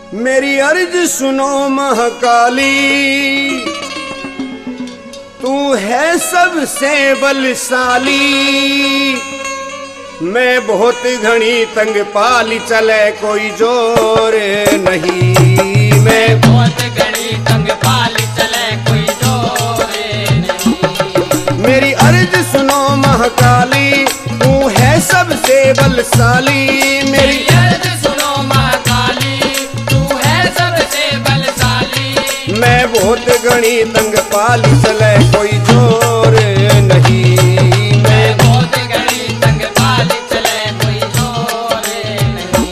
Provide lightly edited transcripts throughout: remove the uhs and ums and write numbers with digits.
मेरी अर्ज सुनो महाकाली, तू है सबसे बलशाली। मैं बहुत घनी तंग पाली, चले कोई जोर नहीं। मैं बहुत घनी तंग पाली, चले कोई जोर नहीं। मेरी अर्ज सुनो महाकाली, तू है सबसे बलशाली। मेरी अर्ज सुनो महाकाली, तू है सबसे बलशाली। मैं बहुत घनी तंग पाली, चले कोई जोर नहीं। मैं बहुत घनी तंग पाली, चले कोई जोर नहीं।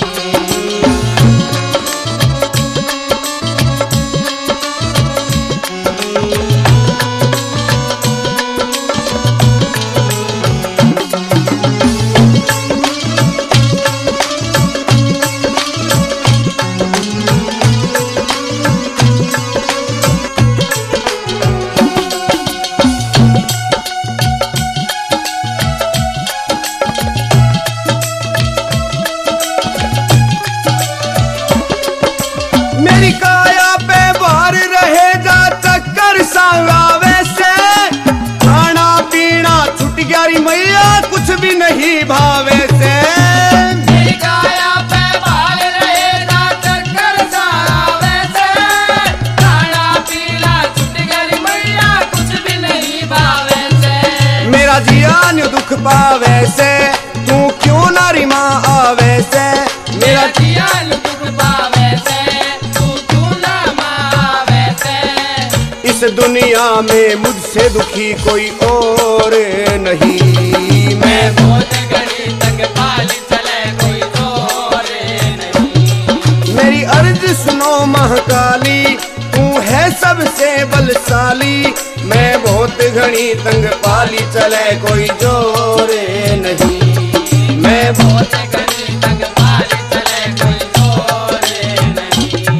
मेरी काया पे भार रहे जा चक्कर सांगावे से। खाना पीना छुट गया री मैया, कुछ भी नहीं भावे से। मेरी काया पे भार रहेगा, चक्कर सावे से। खाना पीना छूट गई मैया, कुछ भी नहीं भावे से। मेरा जियान दुख पावे से, तू क्यों ना रिमा आवे से। मेरा जियान दुख पावे से, तू क्यों ना मावे से। इस दुनिया में मुझसे दुखी कोई और नहीं। मैं बहुत घनी तंग पाली, चले कोई जोर नहीं। मेरी अर्ज सुनो महाकाली, तू है सबसे बलशाली। मैं बहुत घनी तंग पाली, चले कोई जोर नहीं। मैं बहुत घनी तंग पाली, चले कोई जोर नहीं।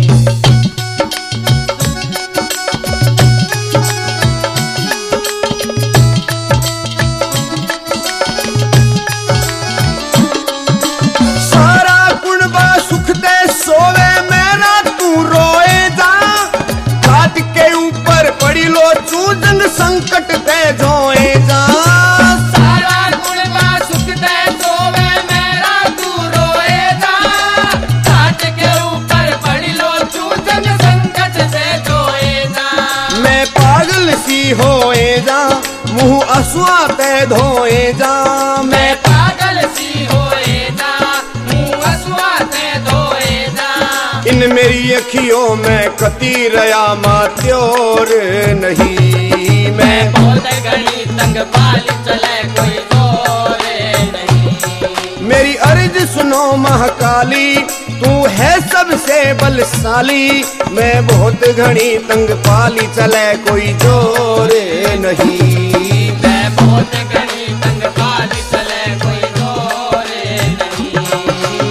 सारा कुणबा सुख ते सोवे, मेरा तू रोए जा। घाट के ऊपर पड़ी लो चूजन, संकट ते जोए जा। सारा कुणबा सुख ते सोवे, मेरा तू रोए जा। घाट के ऊपर पड़ी लो चूजन, संकट से जोए जा। मैं पागल सी होए जा, मुंह असुआ ते धोए जा। मैं पागल सी होए जा, मुंह असुआ से धोए जा। इन मेरी अखियों में कती रया मात्योर नहीं। मैं बहुत घनी तंग पाली, चले कोई जोर नहीं। मेरी अर्ज सुनो महाकाली, तू है सबसे बलशाली। मैं बहुत घनी तंग पाली, चले कोई जोर नहीं। मैं बहुत घनी तंग पाली, चले कोई जोर नहीं।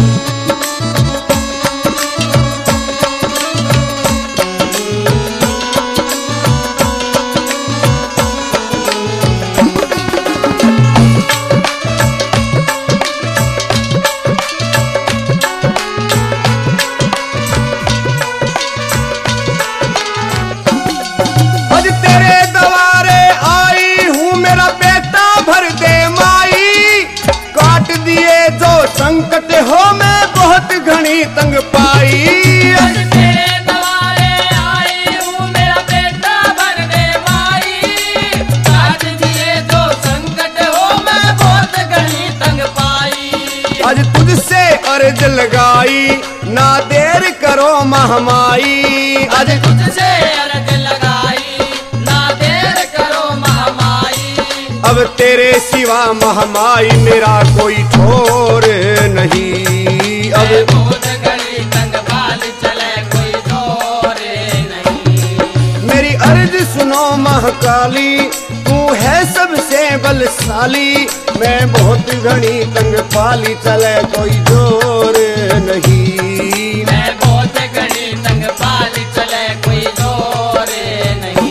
आज तेरे द्वारे आई हूँ, मेरा बेटा भर दे माई। काट दिए जो संकट हो, मैं बहुत घनी तंग पाई। आज तेरे द्वारे आई हूँ, मेरा बेटा भर दे माई। काट दिए जो संकट हो, मैं बहुत घनी तंग पाई। आज तुझसे अर्ज लगाई, ना देर करो महामाई। आज तुझसे अर्ज लगाई, ना देर करो महामाई। अब तेरे सिवा महामाई मेरा कोई ठोर नहीं। अब मैं बहुत घनी तंग पाली, चले कोई जोर नहीं। मेरी अर्ज सुनो महाकाली, तू है सबसे बलशाली। मैं बहुत घनी तंग पाली, चले कोई जोर नहीं। मैं बहुत घनी तंग पाली, चले कोई जोर नहीं।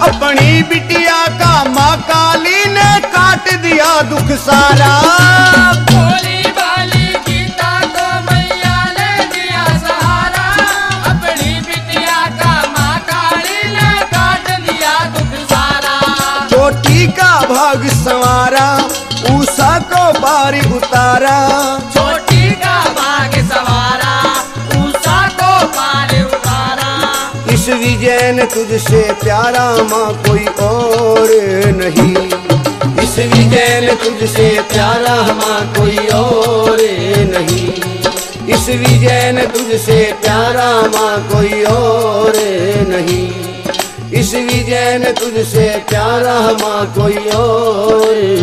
अपनी बिटिया का माँ काली ने काट दिया दुख सारा। भोली भाली गीता को मैया ने दिया सहारा, अपनी बिटिया का माँ काली ने काट दिया दुख सारा। छोटी का भाग संवारा, उषा को बारी उतारा। छोटी का भाग सवारा, उषा को पार उतारा। इस विजय ने तुझसे प्यारा माँ कोई और नहीं। इस विजय ने तुझसे प्यारा माँ कोई और नहीं। इस विजय ने तुझसे प्यारा माँ कोई और नहीं। इस विजय ने तुझसे प्यारा माँ कोई और